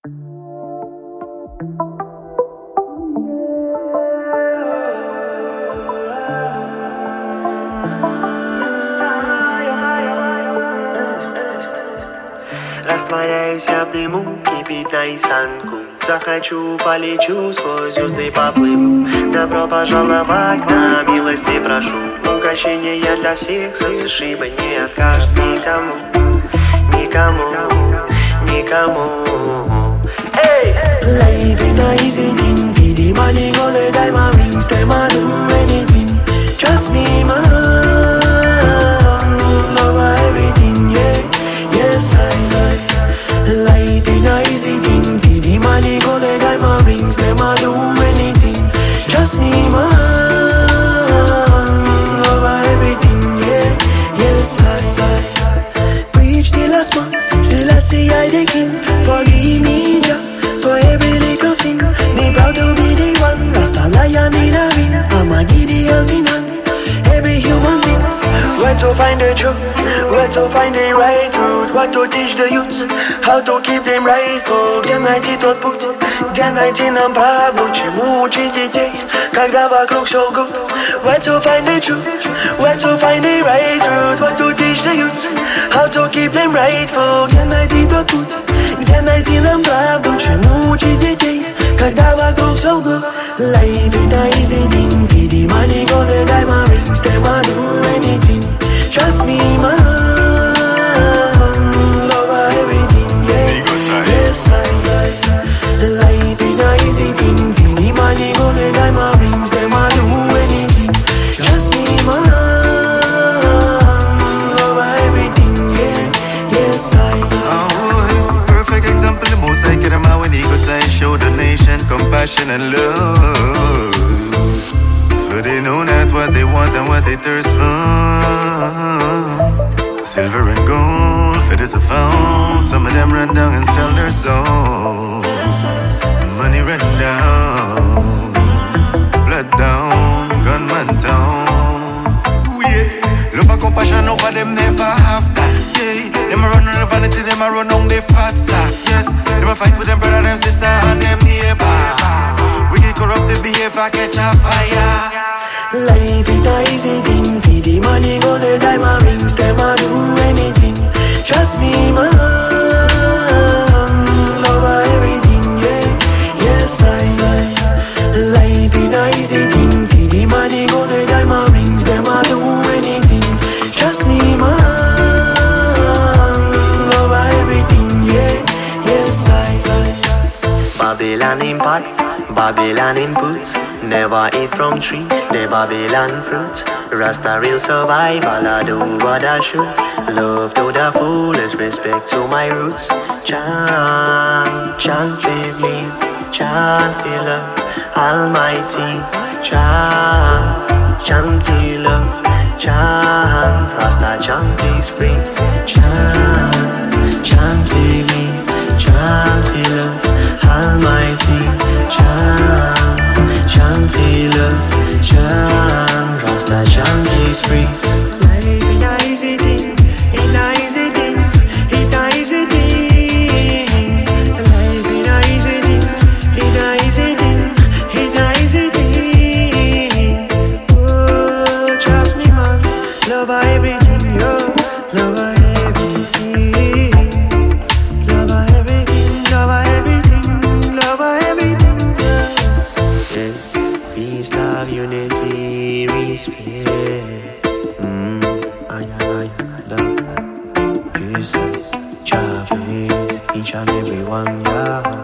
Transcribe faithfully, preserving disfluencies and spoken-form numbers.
Растворяюсь я в дыму, кипит наисанку. Захочу, полечу, сквозь звезды поплыву. Добро пожаловать к нам, милости прошу. Угощение я для всех, сышибы не откажет никому. Никому, никому. Эй! Living a easy thing, for the money go the diamond rings, them a do anything. Trust me, man, love everything, yeah, yes I like. Living a easy thing, for the money go the diamond rings, them a do anything. Trust me, man, love everything, yeah, yes I like. Preach the last one, still I see I the king, forgive me, Jah. For every little sin, me proud to be the one. Rasta lion in a ring, I'm a giddy helping hand. Every human being. Where to find the truth, where to find the right route. What to teach the youths, how to keep them rightful. Где найти тот путь, где найти нам правду. Чему учить детей, когда вокруг все лгут. Where to find the truth, where to find the right route. What to teach the youths, how to keep them rightful. Где найти тот путь, где найти нам правду. Чему учить детей, когда вокруг все лгут. Life is a easy thing, for the money go the diamond rings, them a do anything. Trust me, man, love everything, yeah, yes I like. Life is a easy thing, for the money go the diamond rings, them a do anything. Trust me, man, love everything, yeah, yes I like. Perfect example, the most I get him out when he goes I show the nation compassion and love. For they know not what they want and what they thirst for. Silver and gold, fit as a found. Some of them run down and sell their souls. Money run down, blood down, gunman down. Wait, love and compassion over them never have that. Yeah, them a run on the vanity, them a run on the fat sack. Yes, them a fight with them brother, them sister and them neighbor. We get corrupted behavior, catch a fire. Life is a easy thing, for the money go the diamond rings, them a do anything. Trust me, man, love everything, yeah, yes I like. Life is a easy thing, for the money go the diamond rings, them a do anything. Trust me, man, love everything, yeah, yes I like. Babylon impacts, Babylon inputs. Never eat from tree, the Babylon fruits. Rasta real survival, I do what I should. Love to the fullest, respect to my roots. Chant, chant with me, chant feel love, Almighty. Chant, chant feel love, chant, Rasta chant is free. Chant, chant with me, chant feel love, Almighty. Chant, chant feel love, chant, Rasta chant is free. Life is a easy thing, it's a easy thing, it's a easy thing. Life is a easy thing, it's a easy thing, it's a easy thing. Oh, trust me, man, love everything, yo, love everything, love everything, love everything, love everything, yeah. Yes, peace, love, unity, respect. Mm, ayan, ayan, love. You say, Jah bless each and every one, yeah.